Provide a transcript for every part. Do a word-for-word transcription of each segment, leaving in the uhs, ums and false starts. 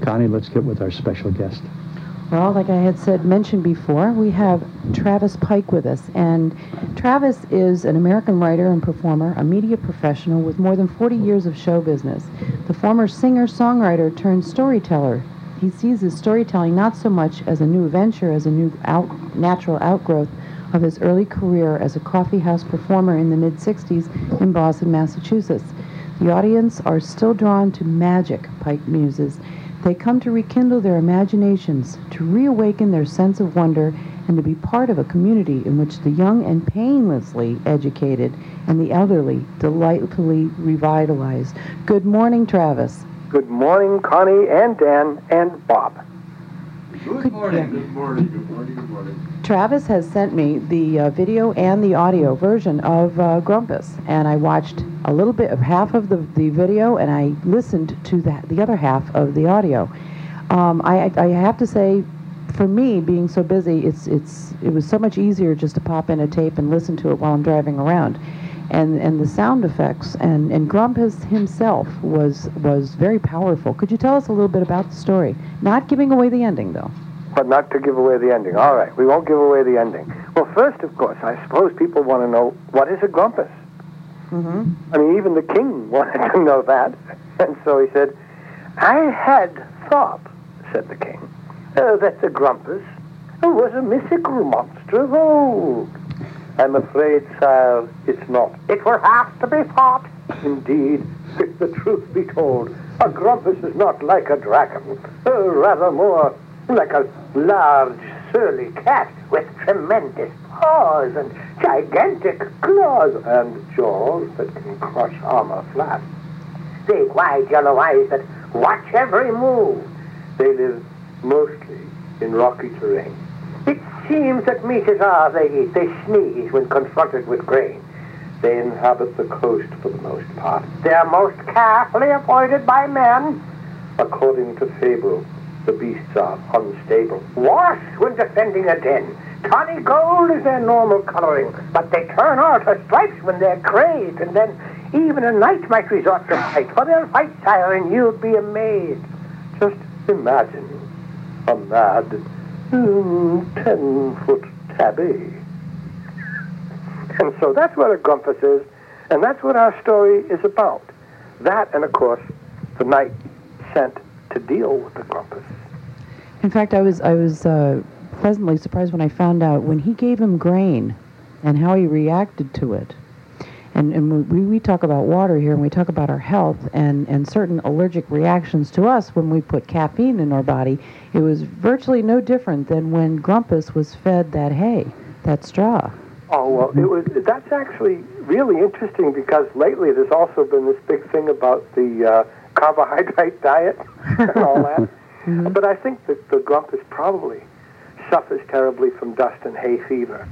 Connie, let's get with our special guest. Well, like I had said, mentioned before, we have Travis Pike with us. And Travis is an American writer and performer, a media professional with more than forty years of show business. The former singer-songwriter turned storyteller. He sees his storytelling not so much as a new venture, as a new out, natural outgrowth of his early career as a coffee house performer in the mid-sixties in Boston, Massachusetts. The audience are still drawn to magic, Pike muses. They come to rekindle their imaginations, to reawaken their sense of wonder, and to be part of a community in which the young and painlessly educated and the elderly delightfully revitalized. Good morning, Travis. Good morning, Connie and Dan and Bob. Good morning, good morning, good morning, good morning. Travis has sent me the uh, video and the audio version of uh, Grumpus, and I watched a little bit of half of the, the video, and I listened to the, the other half of the audio. Um, I, I have to say, for me, being so busy, it's it's it was so much easier just to pop in a tape and listen to it while I'm driving around. And and the sound effects and, and Grumpus himself was was very powerful. Could you tell us a little bit about the story? Not giving away the ending, though. But not to give away the ending. All right, we won't give away the ending. Well, first, of course, I suppose people want to know, what is a Grumpus? Mm-hmm. I mean, even the king wanted to know that. And so he said, I had thought, said the king, uh, that the Grumpus was a mythical monster of old. I'm afraid, sire, it's not. It will have to be fought. Indeed, if the truth be told, a Grumpus is not like a dragon, uh, rather more like a large, surly cat with tremendous paws and gigantic claws and jaws that can crush armor flat. Big, wide, yellow eyes that watch every move. They live mostly in rocky terrain. It seems that meat is all they eat. They sneeze when confronted with grain. They inhabit the coast for the most part. They are most carefully avoided by men. According to fable, the beasts are unstable. Worse when defending a den. Tawny gold is their normal coloring, but they turn all to stripes when they're crazed, and then even a knight might resort to fight. For they'll fight, sire, and you'd be amazed. Just imagine a mad, mm, ten-foot tabby. And so that's what a Grumpus is, and that's what our story is about. That, and of course, the knight sent to deal with the Grumpus. In fact, I was I was uh, pleasantly surprised when I found out when he gave him grain and how he reacted to it. And, and we, we talk about water here, and we talk about our health and, and certain allergic reactions to us when we put caffeine in our body. It was virtually no different than when Grumpus was fed that hay, that straw. Oh, well, it was. That's actually really interesting, because lately there's also been this big thing about the uh, carbohydrate diet and all that. Mm-hmm. But I think that the Grumpus probably suffers terribly from dust and hay fever.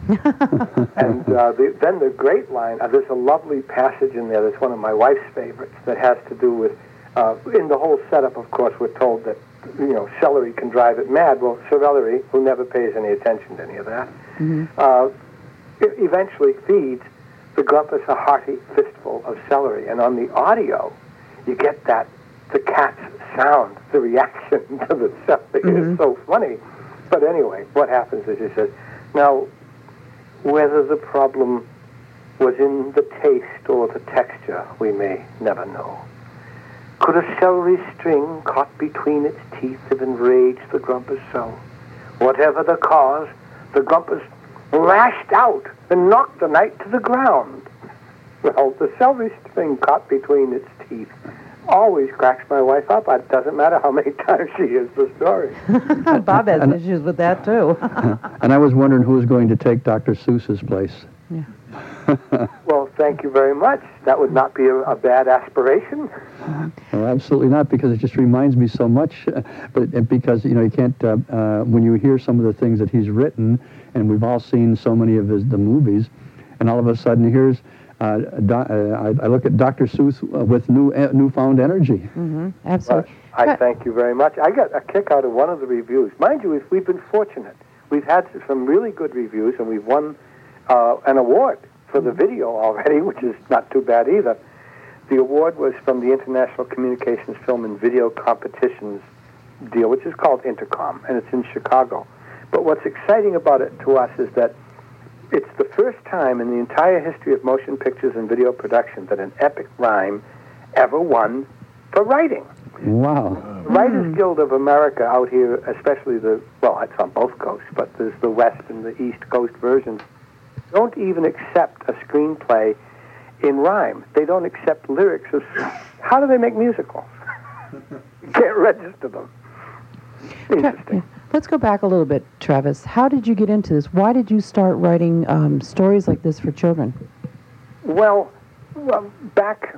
And uh, the, then the great line, uh, there's a lovely passage in there that's one of my wife's favorites that has to do with, uh, in the whole setup, of course, we're told that, you know, celery can drive it mad. Well, Sir Ellery, who never pays any attention to any of that, mm-hmm. uh, eventually feeds the Grumpus a hearty fistful of celery. And on the audio, you get that, the cat's sound, the reaction to the celery. Mm-hmm. Is so funny. But anyway, what happens is he says, now, whether the problem was in the taste or the texture, we may never know. Could a celery string caught between its teeth have enraged the Grumpus so? Whatever the cause, the Grumpus lashed out and knocked the knight to the ground. Well, the celery string caught between its teeth always cracks my wife up. It doesn't matter how many times she hears the story. Bob has and, issues with that, too. And I was wondering who was going to take Doctor Seuss's place. Yeah. Well, thank you very much. That would not be a, a bad aspiration. Well, absolutely not, because it just reminds me so much. Uh, but because, you know, you can't, uh, uh, when you hear some of the things that he's written, and we've all seen so many of his the movies, and all of a sudden here's, uh, do, uh, I, I look at Doctor Seuss uh, with new uh, newfound energy. Mm-hmm. Absolutely. Well, I thank you very much. I got a kick out of one of the reviews. Mind you, we've, we've been fortunate. We've had some really good reviews, and we've won uh, an award for the video already, which is not too bad either. The award was from the International Communications Film and Video Competitions deal, which is called Intercom, and it's in Chicago. But what's exciting about it to us is that it's the first time in the entire history of motion pictures and video production that an epic rhyme ever won for writing. Wow. The Writers Guild of America out here, especially the, well, it's on both coasts, but there's the West and the East Coast versions, don't even accept a screenplay in rhyme. They don't accept lyrics. Of, how do they make musicals? You can't register them. Interesting. Let's go back a little bit, Travis. How did you get into this? Why did you start writing um, stories like this for children? Well, well, back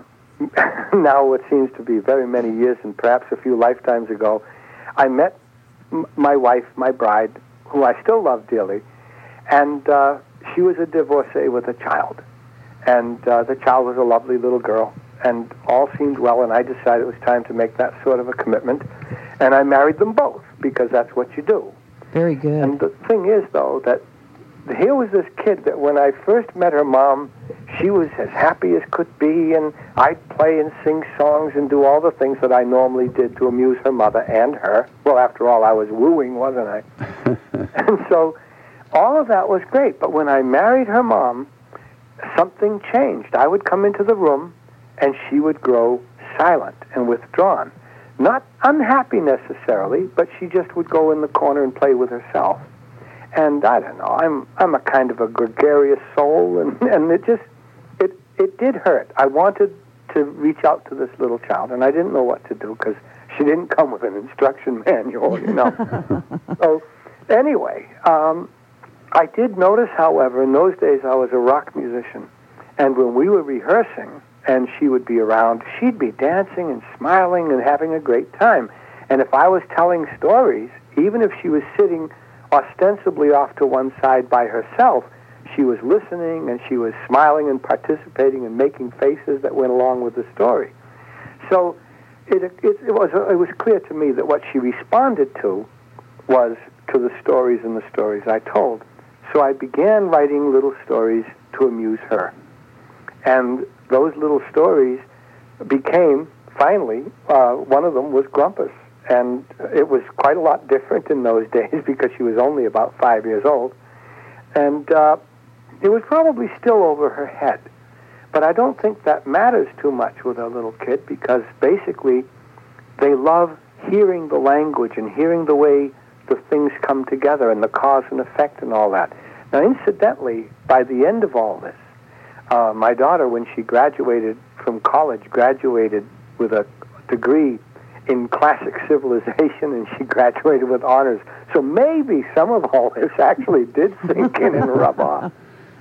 now what seems to be very many years and perhaps a few lifetimes ago, I met m- my wife, my bride, who I still love dearly, and uh, she was a divorcee with a child. And uh, the child was a lovely little girl, and all seemed well, and I decided it was time to make that sort of a commitment. And I married them both, because that's what you do. Very good. And the thing is, though, that here was this kid that when I first met her mom, she was as happy as could be, and I'd play and sing songs and do all the things that I normally did to amuse her mother and her. Well, after all, I was wooing, wasn't I? And so all of that was great. But when I married her mom, something changed. I would come into the room, and she would grow silent and withdrawn. Not unhappy necessarily, but she just would go in the corner and play with herself. And I don't know, I'm I'm a kind of a gregarious soul, and, and it just, it, it did hurt. I wanted to reach out to this little child, and I didn't know what to do because she didn't come with an instruction manual, you know. So anyway, um, I did notice, however, in those days I was a rock musician, and when we were rehearsing, and she would be around, she'd be dancing and smiling and having a great time. And if I was telling stories, even if she was sitting ostensibly off to one side by herself, she was listening and she was smiling and participating and making faces that went along with the story. So it, it, it was it was clear to me that what she responded to was to the stories and the stories I told. So I began writing little stories to amuse her. And those little stories became, finally, uh, one of them was Grumpus. And it was quite a lot different in those days because she was only about five years old. And uh, it was probably still over her head. But I don't think that matters too much with a little kid because basically they love hearing the language and hearing the way the things come together and the cause and effect and all that. Now, incidentally, by the end of all this, Uh, my daughter, when she graduated from college, graduated with a degree in classic civilization, and she graduated with honors. So maybe some of all this actually did sink in and rub off.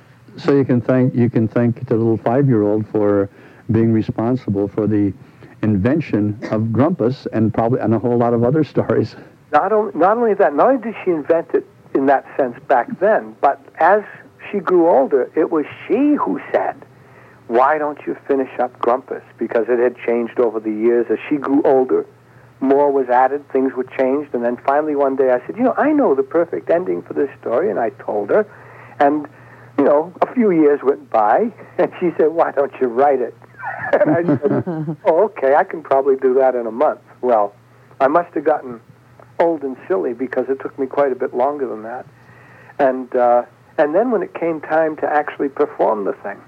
So you can thank you can thank the little five-year-old for being responsible for the invention of Grumpus and probably and a whole lot of other stories. Not only not only that, not only did she invent it in that sense back then, but as she grew older, it was she who said, why don't you finish up Grumpus? Because it had changed over the years. As she grew older, more was added, things were changed, and then finally one day I said, you know, I know the perfect ending for this story, and I told her, and, you know, a few years went by, and she said, why don't you write it? And I said, oh, okay, I can probably do that in a month. Well, I must have gotten old and silly because it took me quite a bit longer than that. And, uh, And then when it came time to actually perform the thing,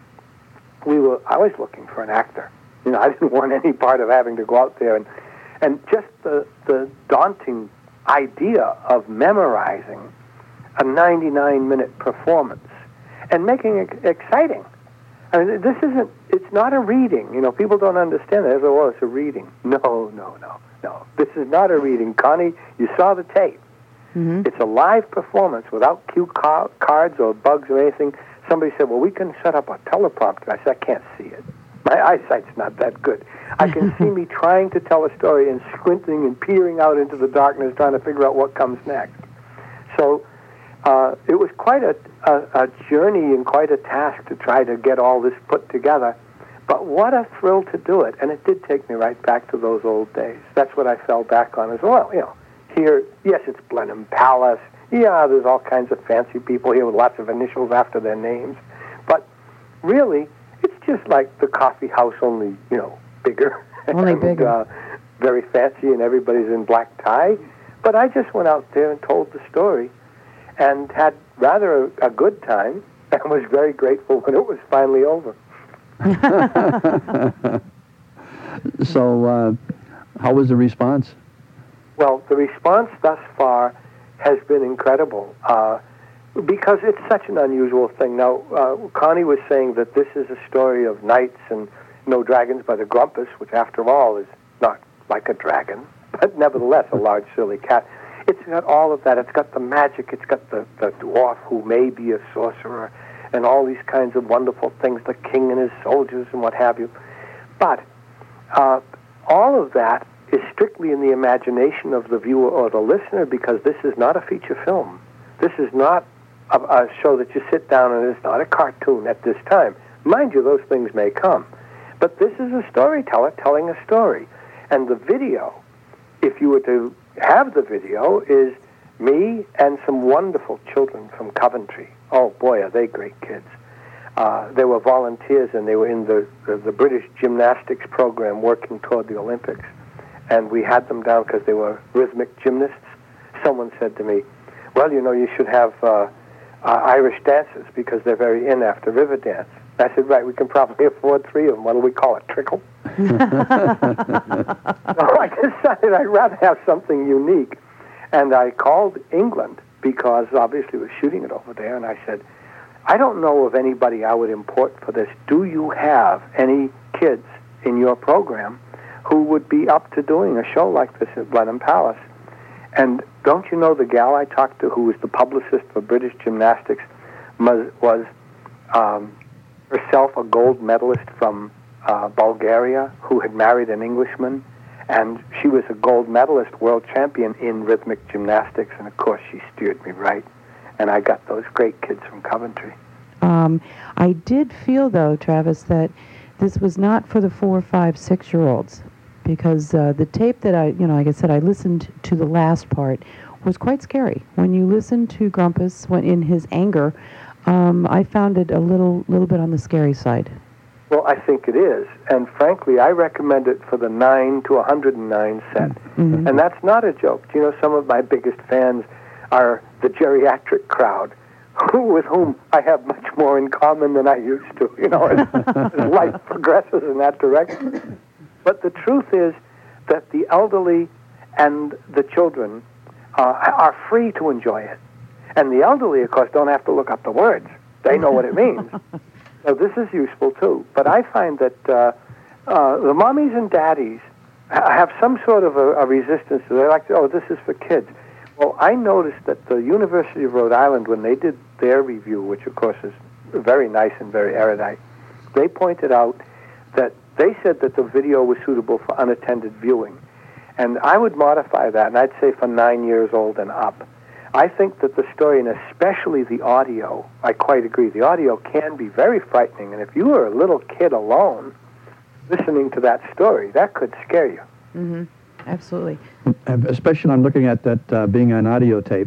we were, I was looking for an actor. You know, I didn't want any part of having to go out there. And, and just the, the daunting idea of memorizing a ninety-nine minute performance and making it exciting. I mean, this isn't, it's not a reading. You know, people don't understand that. They say, well, it's a reading. No, no, no, no. This is not a reading. Connie, you saw the tape. Mm-hmm. It's a live performance without cue car- cards or bugs or anything. Somebody said, well, we can set up a teleprompter. I said, I can't see it. My eyesight's not that good. I can see me trying to tell a story and squinting and peering out into the darkness trying to figure out what comes next. So uh, it was quite a, a, a journey and quite a task to try to get all this put together. But what a thrill to do it. And it did take me right back to those old days. That's what I fell back on as well, you know. Here, yes, it's Blenheim Palace. Yeah, there's all kinds of fancy people here with lots of initials after their names. But really, it's just like the coffee house, only, you know, bigger. Only and, bigger. Uh, very fancy and everybody's in black tie. But I just went out there and told the story and had rather a, a good time and was very grateful when it was finally over. So uh, how was the response? Well, the response thus far has been incredible uh, because it's such an unusual thing. Now, uh, Connie was saying that this is a story of knights and no dragons by the Grumpus, which after all is not like a dragon, but nevertheless a large, silly cat. It's got all of that. It's got the magic. It's got the, the dwarf who may be a sorcerer and all these kinds of wonderful things, the king and his soldiers and what have you. But uh, all of that is strictly in the imagination of the viewer or the listener, because this is not a feature film. This is not a, a show that you sit down and it's not a cartoon at this time. Mind you, those things may come. But this is a storyteller telling a story. And the video, if you were to have the video, is me and some wonderful children from Coventry. Oh, boy, are they great kids. Uh, they were volunteers, and they were in the, the, the British gymnastics program working toward the Olympics. And we had them down because they were rhythmic gymnasts. Someone said to me, well, you know, you should have uh, uh, Irish dancers because they're very in after river dance. I said, right, we can probably afford three of them. What do we call it, trickle? So I decided I'd rather have something unique. And I called England because obviously we're shooting it over there. And I said, I don't know of anybody I would import for this. Do you have any kids in your program who would be up to doing a show like this at Blenheim Palace? And don't you know the gal I talked to who was the publicist for British gymnastics was, was um, herself a gold medalist from uh, Bulgaria who had married an Englishman, and she was a gold medalist world champion in rhythmic gymnastics, and of course she steered me right, and I got those great kids from Coventry. Um, I did feel, though, Travis, that this was not for the four, five, six-year-olds, because uh, the tape that I, you know, like I said, I listened to the last part was quite scary. When you listen to Grumpus when in his anger, um, I found it a little, little bit on the scary side. Well, I think it is, and frankly, I recommend it for the nine to one hundred nine set, Mm-hmm. and that's not a joke. Do you know, some of my biggest fans are the geriatric crowd, with whom I have much more in common than I used to, you know, as, as life progresses in that direction. But the truth is that the elderly and the children uh, are free to enjoy it. And the elderly, of course, don't have to look up the words. They know what it means. So this is useful, too. But I find that uh, uh, the mommies and daddies ha- have some sort of a, a resistance. They like, to, oh, this is for kids. Well, I noticed that the University of Rhode Island, when they did their review, which, of course, is very nice and very erudite, they pointed out that they said that the video was suitable for unattended viewing. And I would modify that, and I'd say for nine years old and up. I think that the story, and especially the audio, I quite agree, the audio can be very frightening. And if you were a little kid alone listening to that story, that could scare you. Mm-hmm. Absolutely. Especially when I'm looking at that uh, being an audio tape.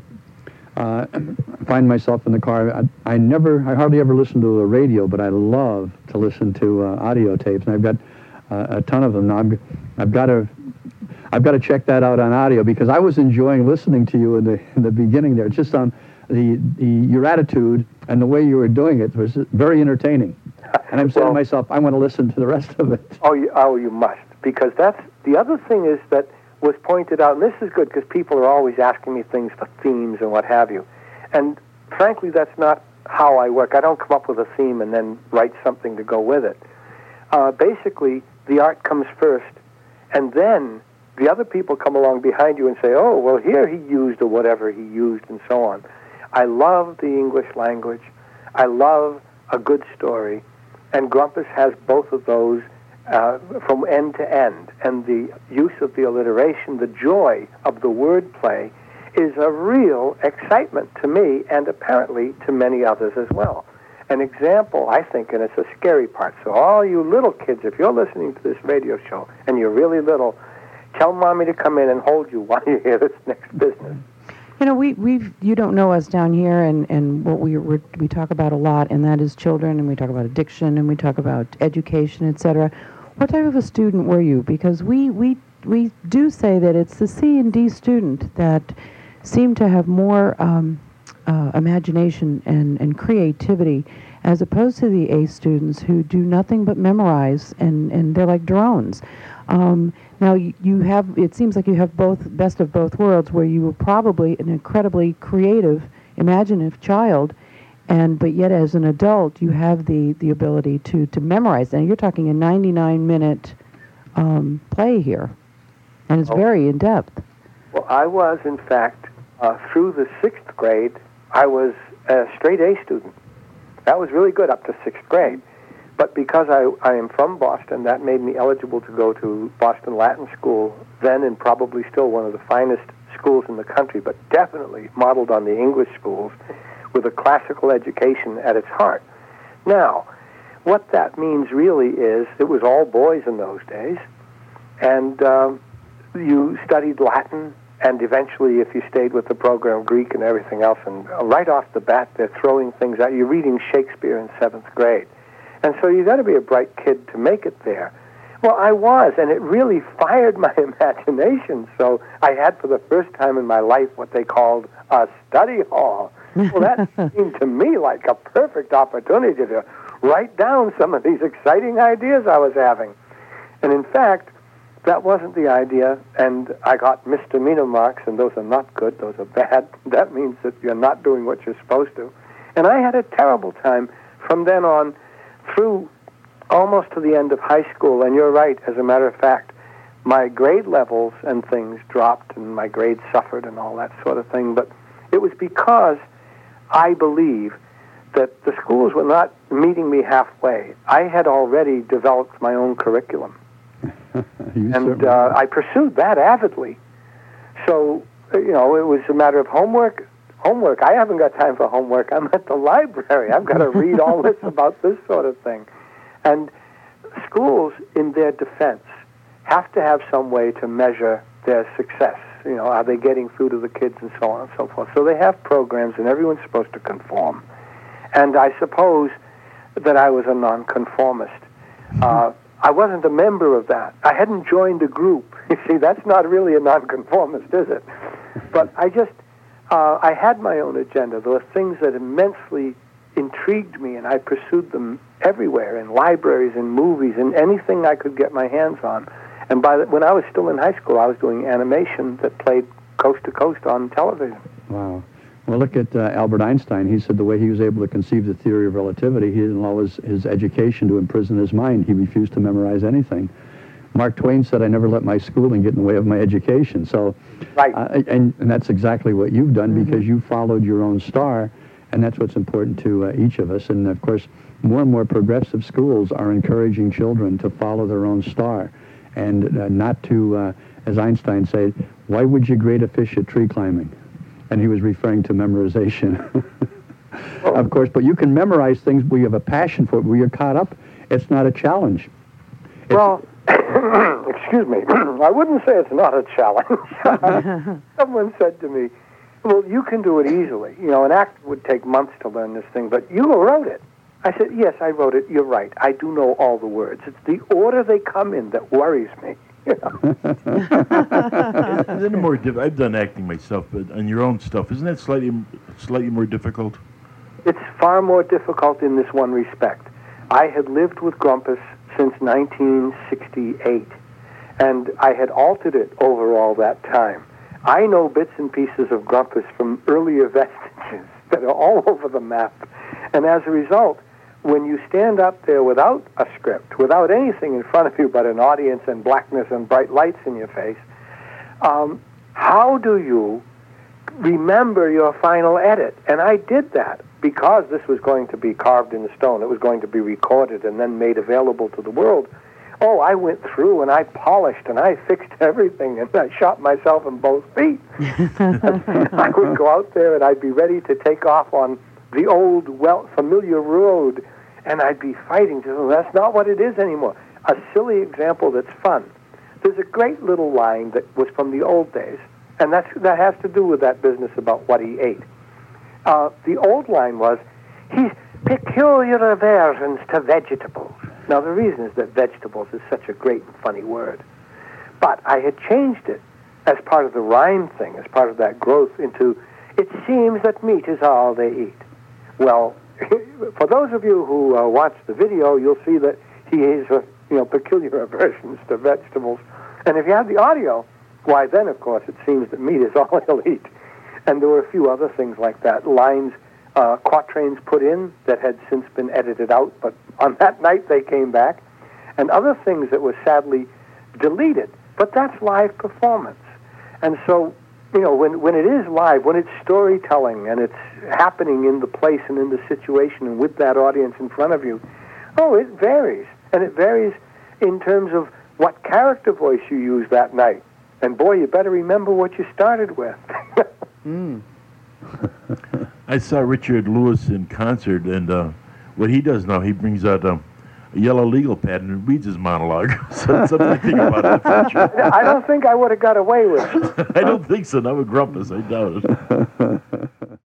Uh, I find myself in the car. I, I never, I hardly ever listen to the radio, but I love to listen to uh, audio tapes, and I've got uh, a ton of them now. I've, I've got to, I've got to check that out on audio, because I was enjoying listening to you in the in the beginning there. Just on the, the your attitude and the way you were doing it was very entertaining. And I'm saying well, to myself, I want to listen to the rest of it. Oh, you, oh, you must, because that's the other thing is that was pointed out, and this is good because people are always asking me things for themes and what have you. And frankly, that's not how I work. I don't come up with a theme and then write something to go with it. Uh, basically, the art comes first, and then the other people come along behind you and say, oh, well, here he used or whatever he used, and so on. I love the English language. I love a good story, and Grumpus has both of those Uh, from end to end, and the use of the alliteration, the joy of the wordplay, is a real excitement to me, and apparently to many others as well. An example, I think, and it's a scary part, so all you little kids, if you're listening to this radio show, and you're really little, tell Mommy to come in and hold you while you hear this next business. You know, we we've you don't know us down here, and, and what we we're, we talk about a lot, and that is children, and we talk about addiction, and we talk about education, et cetera. What type of a student were you? Because we, we we do say that it's the C and D student that seem to have more um, uh, imagination and, and creativity, as opposed to the A students who do nothing but memorize, and, and they're like drones. Um, now, you, you have, it seems like you have both, best of both worlds, where you were probably an incredibly creative, imaginative child, and but yet as an adult, you have the, the ability to, to memorize. And you're talking a ninety-nine minute um, play here, and it's Oh. very in-depth. Well, I was, in fact, uh, through the sixth grade, I was a straight A student. That was really good up to sixth grade. But because I, I am from Boston, that made me eligible to go to Boston Latin School, then and probably still one of the finest schools in the country, but definitely modeled on the English schools, with a classical education at its heart. Now, what that means really is it was all boys in those days, and um, you studied Latin, and eventually, if you stayed with the program, Greek and everything else, and right off the bat, they're throwing things out. You're reading Shakespeare in seventh grade. And so you got to be a bright kid to make it there. Well, I was, and it really fired my imagination. So I had, for the first time in my life, what they called a study hall. Well, that seemed to me like a perfect opportunity to write down some of these exciting ideas I was having. And in fact, that wasn't the idea, and I got misdemeanor marks, and those are not good, those are bad. That means that you're not doing what you're supposed to. And I had a terrible time from then on through almost to the end of high school. And you're right, as a matter of fact, my grade levels and things dropped, and my grades suffered and all that sort of thing. But it was because I believe that the schools were not meeting me halfway. I had already developed my own curriculum. and uh, I pursued that avidly. So, you know, it was a matter of homework. Homework. I haven't got time for homework. I'm at the library. I've got to read all this about this sort of thing. And schools, in their defense, have to have some way to measure their success. You know, are they getting through to the kids and so on and so forth. So they have programs, and everyone's supposed to conform. And I suppose that I was a nonconformist. Uh, I wasn't a member of that. I hadn't joined a group. You see, that's not really a nonconformist, is it? But I just, uh, I had my own agenda. There were things that immensely intrigued me, and I pursued them everywhere, in libraries, in movies, in anything I could get my hands on. And by the, when I was still in high school, I was doing animation that played coast to coast on television. Wow. Well, look at uh, Albert Einstein. He said the way he was able to conceive the theory of relativity, he didn't allow his, his education to imprison his mind. He refused to memorize anything. Mark Twain said, I never let my schooling get in the way of my education. So, right. uh, and, and that's exactly what you've done, mm-hmm. because you followed your own star, and that's what's important to uh, each of us. And, of course, more and more progressive schools are encouraging children to follow their own star, and uh, not to, uh, as Einstein said, why would you grade a fish at tree climbing? And he was referring to memorization. Oh. Of course, but you can memorize things where you have a passion for it, where you're caught up. It's not a challenge. It's, well, excuse me, I wouldn't say it's not a challenge. Someone said to me, well, you can do it easily. You know, an actor would take months to learn this thing, but you wrote it. I said, yes, I wrote it. You're right. I do know all the words. It's the order they come in that worries me. You know? Isn't it more diff- I've done acting myself, but on your own stuff, isn't that slightly slightly more difficult? It's far more difficult in this one respect. I had lived with Grumpus since nineteen sixty-eight, and I had altered it over all that time. I know bits and pieces of Grumpus from earlier vestiges that are all over the map, and as a result, when you stand up there without a script, without anything in front of you but an audience and blackness and bright lights in your face, um, how do you remember your final edit? And I did that because this was going to be carved in stone. It was going to be recorded and then made available to the world. Oh, I went through and I polished and I fixed everything and I shot myself in both feet. I would go out there and I'd be ready to take off on the old, well, familiar road, and I'd be fighting to, well, that's not what it is anymore. A silly example that's fun. There's a great little line that was from the old days, and that's, that has to do with that business about what he ate. Uh, the old line was, he's peculiar aversions to vegetables. Now, the reason is that vegetables is such a great and funny word. But I had changed it as part of the rind thing, as part of that growth into, it seems that meat is all they eat. Well, for those of you who uh, watch the video, you'll see that he has a, you know, peculiar aversions to vegetables. And if you have the audio, why then, of course, it seems that meat is all he'll eat. And there were a few other things like that, lines, uh, quatrains put in that had since been edited out, but on that night they came back, and other things that were sadly deleted. But that's live performance. And so, you know, when, when it is live, when it's storytelling and it's happening in the place and in the situation and with that audience in front of you, oh, it varies. And it varies in terms of what character voice you use that night. And boy, you better remember what you started with. Mm. I saw Richard Lewis in concert, and uh, what he does now, he brings out um, a yellow legal pad and reads his monologue. So something to think about in the future. I don't think I would have got away with it. I don't think so. Not with Grumpus. I doubt it.